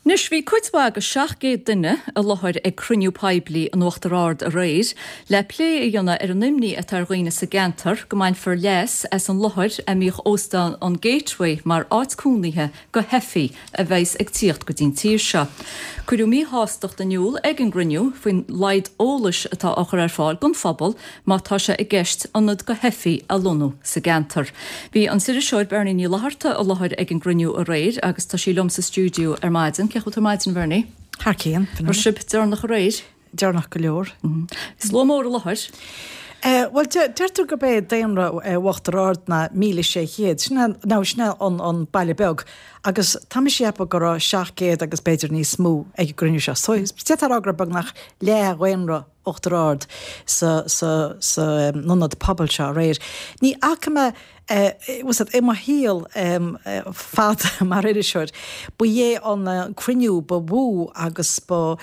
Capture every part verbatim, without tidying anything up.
Nus bhí cuitbá go seaachgéad duine a láthir ag cruniú peblií an uachtarrád a réir, le lé a dhéanana ar an nimní a targhine sa gentar, go mbeidh for leas as an láthir a míoch óstáin an gateway mar áitcúnaithe go hefií a bheits ag tíocht go dtín tír seo. Cuireadh mí háisteach den niúil ag an gruniú faoin leid ólais atá achar ar fáil gon phobal má tá sé i gceist anad go hefií a lonú sa gentar. Bhí an sidir seoir Bernie ní látharta a láthir ag an gruniú a réir agus tá sí lom sa stúdiú ar maidin. Ceach tú maidin Bernie? Har céan. Mar sib dearnach a réir? Dearnach go leor. Is lo mór a láthir? Uh, well, deirú go bé déanra uh, wachtarrád na míle sé chéad, ná snel an, an bailibeg, agus tam sépa go seaachgéad agus beidir ní smú ag gruniú se. So, set agra bag nach le ghainra ochtarrád sa, sa, sa um, nunad pobl se réir. Ní acama Uh, was het immer heel um, uh, fad mar idir seir. Bu é an uh, cruniú ba bhú agus ba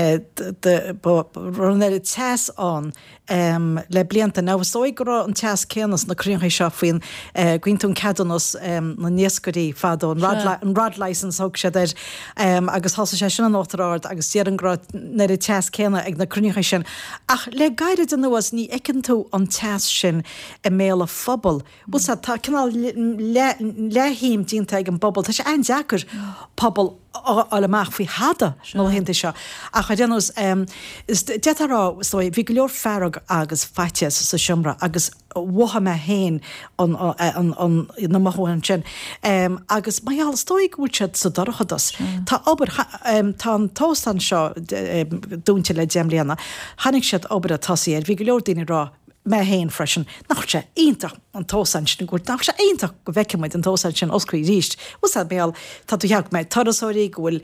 runir teas an um, le blianta. Ná was dói go an teas céanas na cruniúthaí seo faoin uh, gwintún ceadanas um, na níoscarí fad an rad license hog sé der um, agus thosa sé sin an ótarrád agus séar an grad na teas céana ag na cruniúthaí sin. Ach le gairid an nuas ní ecinn tú an teas sin a méle phobal. Was tá canál lehíim dínta ag an bobbal, tá sé ein deacair pobl alamach fao hada nó hinta seo. A chu déanús detarrá bhí go leor fearrag agus faites sa siomra agus watha me héin na maithúin sin. Agus maiall stóigh bhúltead sa darachadas. Tá obair tá an tóstan seo dúnte le déimlíanana, hanig siad obair a tosaí bhí go leor daoine rá me héin freisin, nach sé ionintach an tósaint sin gúirt, nach sé ionintach go bheiceid an tósaint sin oscaí ríist. Was a béal tá tú heag meid tarasóirí gohfuil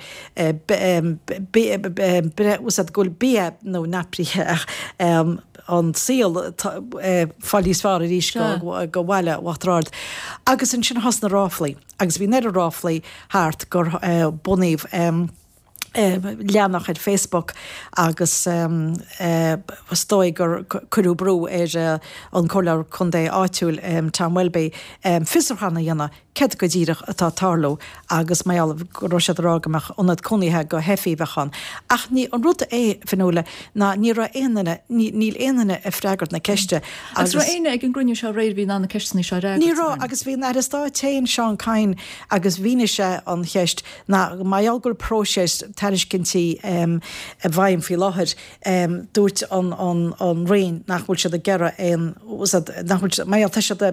was a gohfuil bí nó naprithe an síl fallíosfar a ríis go bhhaile wachtrád. Agus an sin has na ráflaí, agus bhí neidir ráflaí háart gur buníomh Uh, leannach ar Facebook agus um, uh, stoi gur curú brú ar uh, an cholar chundé áitiúil um, Tom Welby um, fisarchanna dhéanana ced go ddíireach atá tarló agus maiall go roisiad rágamach onad coníthe go hefií bhechan. Ach ní an ruta é fanúla na ní ra éanana níl éanana a freigart na ceiste. Agus ra éine ag an gruniú seo réir bhí ná na ceistena seo réir. Ní rá agus bhí ar istá téin seán cain agus bhíine sé an cheist na maiall gur próséis tariscinnti um, a bhaim fi láthir um, dúirt an, an, an réin nachhfuil se a gera ein nachhfuil maiall te se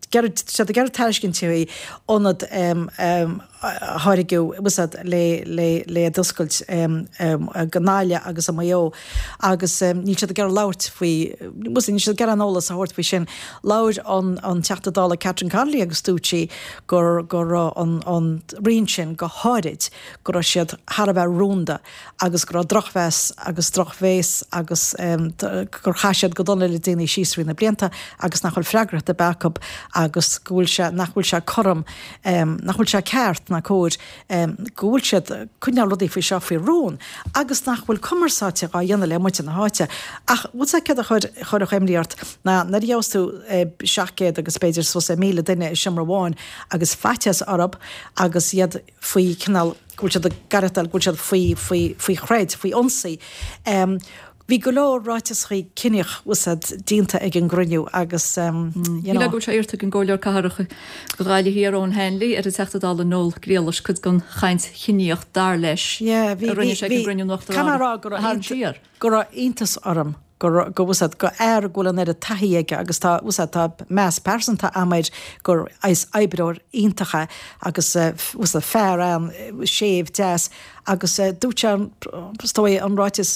a gera tariscinnti onad um, um, háirigú was le, le, le duscailt um, um, ganáile agus a maió agus um, ní se a gar lauert faoi was ní se gar an ólas a hort faoi sin lair an, an teachtadála Catherine Conley agus stúchi gur gur an, an rion sin go háirid gur siad Harbh rúnda agus gur drochhes agus drochhés agus um, gur chaisiad go donna le déine síosrí na blianta agus nachhfuil freagracht a backup agus gúil se nachhfuil se chom um, nachhfuil se ceart na cóir um, gúil siad cúneal rudí fao seo fao rún agus nachhfuil commersáte á dhéanana le muite na háite. Ach bhúta ce a chuir chuir a chuimlíart na na dheostú seaachcéad agus beidir so sé míle duine i siomra bháin agus faites arab agus iad faoi canal gúil siad a garatal gúil siad faoi faoi faoi chreid faoi onsaí. Um, Bhí go leor ráitis chuí cineach úsad dínta ag an gruniú agus Ní le go sé irta an ggóileor cathairicha go gáile hí ón henlí ar a teachtadála nóil gréalas chud gan chaint chineocht dar leis. Yeah, bhí rinne sé an gruniú nach Canará gur gur iontas orm gur go bhúsad go air gola ar a taíige agus tá úsad tá meas persanta améid gur is eibreoir iontacha agus úsad fear an séomh deas agus dúte stoi an ráitis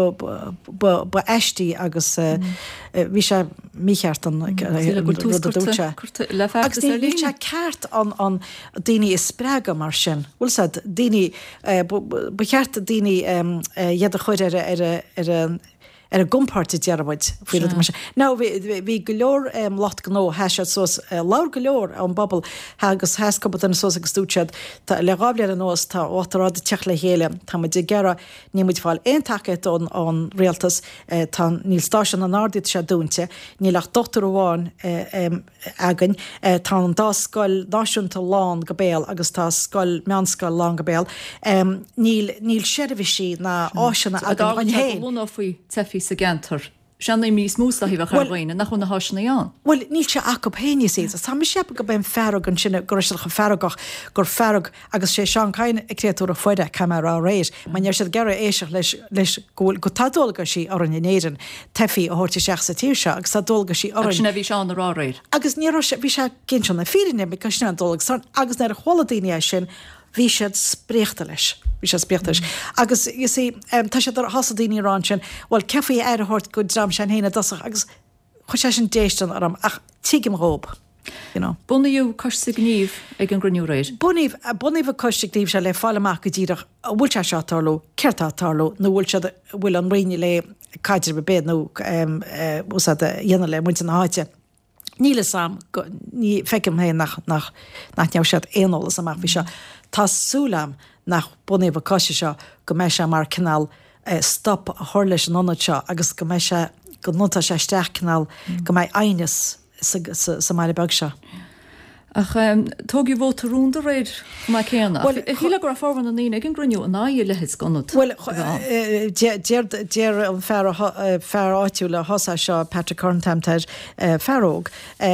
ba eistí agus bhí sé mícheart an dúte. Agus bhí sé ceart an daoine is spréga mar sin. Bhúlsad daoine ba cheart daoine iad a chuir ar ar a gomparta dearmid fi mar. Ná bhí go leor lot gó heise sos lá go leor an bobbal agus heascobal an sos agus dútead tá le gáblear an nós tá ótarrá teach le héile tá de gera ní muid fáil ein takeit ón an réaltas tá níl stáisian an ardit se dúnte, ní lech dotar bháin agan tá an dá scoil náisiúnta lán go béal agus tá scoil meanscoil lán go béal. Níl níl seirbhí na áisina agan an héin. Lúna faoi tefií sa gentar. Seanna mís músa hí bh chuhaine nach chun na háisna an. Well, níl se acu héine sé, Tá mi sepa go ben ferrag an sinna goisicha ferragach gur ferrag agus sé seán caiin créatúra foiide camera rééis, man near sé gera éiseach leis leis go tádulga sí ar an inéan tefií a háirtí seach sa tíir se, agus tádulga sí ar sinna bhí seán rá réir. Agus ní bhí se cin na fírinne be sinna dulg agus nar a choladaine sin bhí siad spréachta leis. Bhí sé spéachta leis. Agus you see, um, tá sé ar hasadíine rán sin, bhil cefaí ar a hort go dram sin héna dasach agus chu sé sin déistan ar am ach tíigim rób. You know. Bunaíú cos gníomh ag an grniú réir. Bunaíh bunaíh cosiste gníomh se le fáileach go ddíireach bhfuil se seátarlú, ceirtátarlú, nó bhfuil se bhfuil an riine le caiidir be béad nó dhéana le muinte na háite. Níle sam ní fecim hé nach nach nach neamh sead éolalas amach bhí se tásúlam nach bunaíh cosise seo go mé se mar canál stop a thir leis an anad seo agus go mé se go nota sé steach canál go mé ainas sa mai bag se. Ach tóg bh tarúnda réid má céanna. Híle gur fáhan an ag an grniú an áí lehéid ganad. Well déir an fear áitiú le hosa seo Patrick Corntamteir fearóg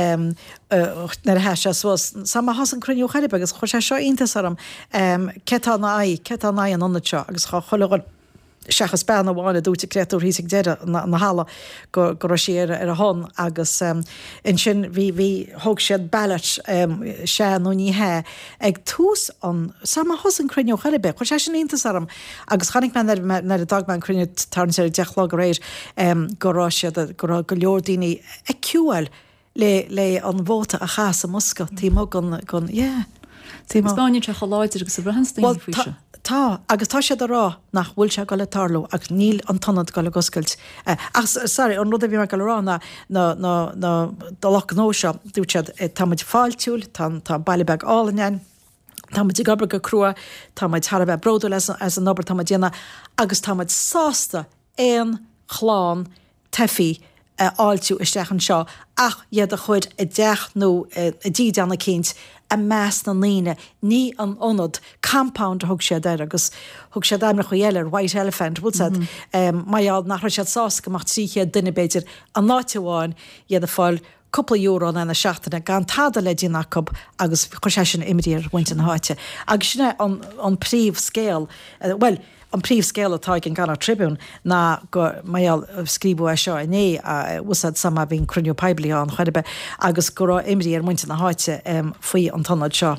nar heise sama has an cruniú chaibe agus chu sé seo intasarm cetá na aí cetá na an anna seo agus chu chola seachas ben bháinna dúte créatú híigh deire na hála go go séar ar a hon agus in sin bhí bhí thug siad ballart sé nó ní he ag tús an sama hos an cruniú chaibe, chu sé sin intasarm agus chanig me nar a dagban cruniú tarn sé deachlá go réir gorá siad go go leordaoine ag ciúil le le an bhóta a chaasa musca tí mo gon gon yeah. Tí Spáin se choláidir agus a brehanstein fuise. Tá, agus tá sé rá nach bhfuil se go le tarlú ach níl an tanad go le goscailt. Ach sorry, an rud a bhí me go rána na na na dolach nó seo dútead táid fáiltiúil tá tá bailibeg álain, táid gabre go crua, táid Harbeh broda as an nobar tá déana agus táid sásta éon chláán tefií áiltiú isteach an seo ach iad a chuid i d deach nó a dí anna cinint a meas na líine ní an onad compound a thug sé deir agus thug sé daimna chu dhéilear White Elephant bhil said maiall nach sead sás goach tríché duine beidir an náitiháin iad a fáil couple euro an na seachtainna gan tada le dínacob agus chu sé sin imidíar bhainte na háite. Agus sinna an an príomh scéal well an príomh scéal atá an Ghana Tribune na go maiall scríbú a seo iné a úsad sama bhín cruniú peblií an chuibe agus go rá imí ar muinte na háite faoi an tanad seo.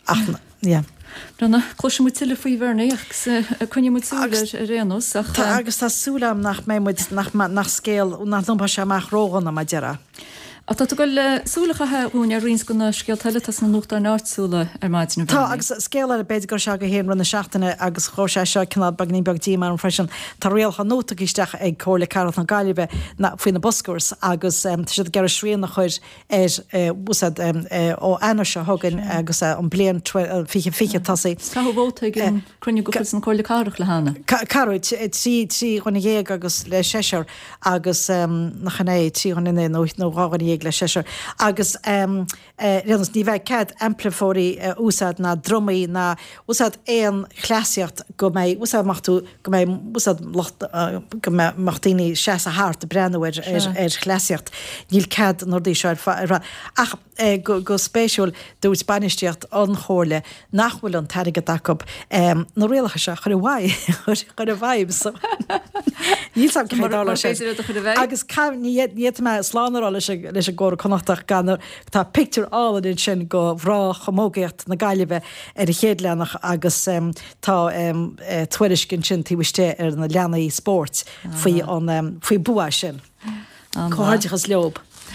Brana cloisi mu tiile faoi bhharna ach chunne mu réanús agus tásúlam nach mé nach scéal nach dompa se amach rógan na ma deara. A tá go le súlachathe úna rins gona scéal teile na nuchttar náirtsúla ar maidin. Tá agus scéal a beidir go se go héan runna seachtainna agus cho sé seo cinál bagní begtí mar an freisin tá réalcha nóta isteach ag cóla carat an gaiilebe na faoin na boscúirs agus si gar sríon nach chuir ar busad ó anar se thugann agus an blian fiche fiche tasí. Tá bhóta gin cruniú go an cóla carach le hána. Carú trí trí chuna dhéag agus le séisiir agus nach chané tí chun inné nó nóráganí le séisiir agus réans ní bheith cead amplifóí úsad na drumí na úsad éon chléisiacht go mé úsad machtú go mé úsad go martíine sé a háart a brennhid ar chléisiacht níl cead nódí seir ach go spéisiúil dú Spanisteocht an chóirle nachhfuil an teige dacob nó réalacha se chuir bhaid chuir a bhaib níl sam sé agus níiad me sláánará leis leis a ggóir connachtach gan tá picture áladin sin go bhrá chomógécht na gaiileh ar a chéadleannach agus tá tuairiscin sin tíhuiiste ar na leanaí sport faoi faoi bua sin. Cóhaideachas leob.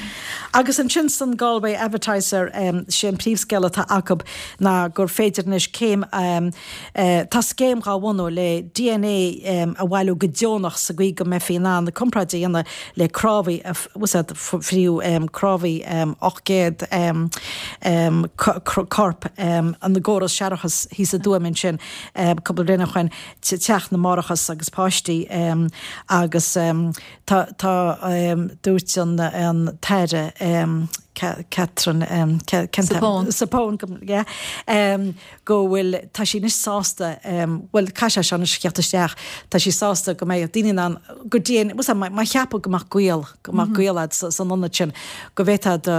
Agus an Chinston Galway Advertiser um, sin príomhscéile tá acab na gur féidirnis céim um, uh, tá céim gá bhhaú le D N A um, a bhhailú go deonach sa gcuí go me fé ná na compráide dhéanana le crábhaí friú um, crábhaí um, ochgéad um, um, corp um, an na ggóras searachas hí a dúmin sin um, cobal rinne chuin teach na marachas agus páistí um, agus um, tá um, dúirt an, an teire um, Catherine um, Sapón yeah. um, go bhfuil tá sí níos sásta um, bhfuil caiise se chearttasteach tá sí sásta go méid daine an go déan was mai cheappa go mar gcuil go mar gcuilad san anna sin go bhéta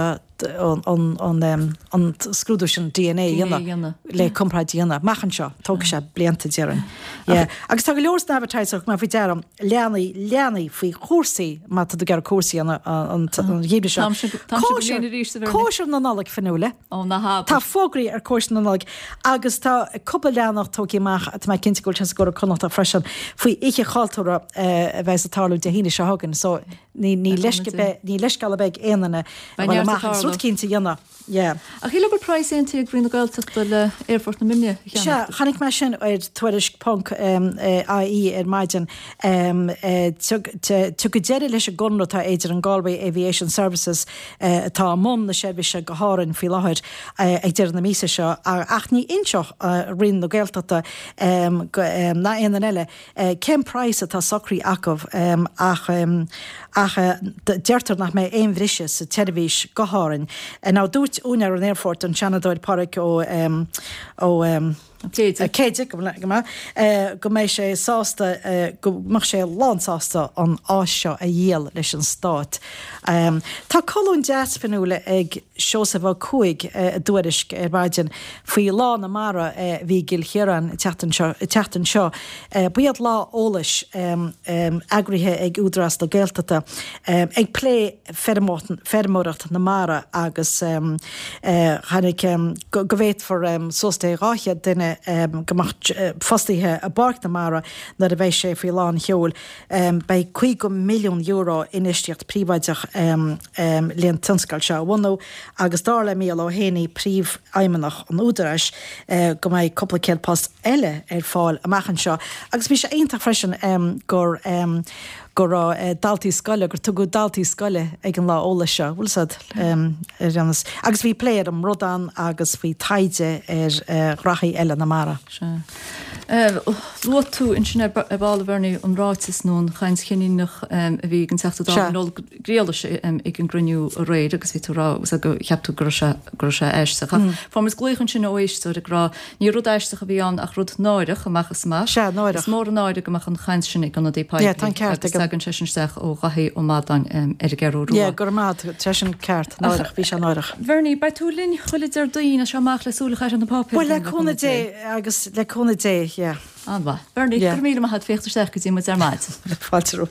an scrúdú sin D N A dhéanana le compráid dhéanana machchan seo tóg se blianta dearan agus tá go leor na advertiseach má bhí dearm leanaí leanaí faoi chósaí má do gar cósaí an dhéidir seo Cóisiir na nálaigh fanúla Tá fógraí ar cóisiir na nálaigh agus tá cúpla leannach tógéach a mai cinnte goil go connacht a freisin faoi ihe cháiltóra a bheits atáú de híine se hagan so ní ní leiscala beag éanana rudcínta dhéanana a chi le price intí ag bhrín na gailta le airfort na mine Se chanig me sin ar tuairis punk A I ar maidin tu go déir leis a gonratá éidir an Galway Aviation Services tá món na sébhí se go hárann fi láthir ag deir na mísa seo ach ní inseoch rinn na gailtata na éan eile cem price atá socrí acamh ach ach deirtar nach mé éon bhrisise sa televís go hárann ná dúirt únar an airfort an Shanadóid Park ó ó Céide go méid sé sásta go mar sé lánsásta an áisseo a dhéal leis an stát. Tá colún deas fanúla ag seosa bh cuaig a dúirisc ar baidan faoi lá na mara bhí gil chéan teachtan seo. Buiad lá ólais agrithe ag údras do géaltata ag lé fermóracht na mara agus chanig go bhéit for sósta ráithe duine Um, gemacht uh, fastíthe a bark na mara na a bheith sé fí lán heol um, bei chuig go milliún euro inisteocht príomhaideach um, um, líon tinscail se bhhaú agus dála mí ó héanaí príomh aimimeach an údarais uh, go méid coppla céad post eile ar fáil amachchan seo agus bhí sé aonanta freisin um, gur um, gur uh, daltaí scoile gur tu go daltaí scoile ag an lá óla seo bhfuil um, agus bhí pléad am Rodán agus bhí taide ar uh, rathaí eile na mara. Lu tú in sin bála bharnaí an ráitis nó chains chinínach a bhí an teachtadáil gréala ag an gruniú a réid agus bhí tú rá go cheapú gur se éisteach. Fá is gluchann sin óéisú a rá ní rud éisteach a bhí an ach rud náireach amachchas má mór náide go an chains sinnig an dépá gan seach ó rathaí ó mádain ar geú. Ié gur mád te sin ceart náireach bhí se náireach. Bharnaí bei tú linn chuid ar daoine seach lesúlacha an na pápa. Well le chuna dé agus le chuna dé, yeah. Anha. Bharnaí gur míle had féchtar seach go dtí mu ar maid. Fáilteú.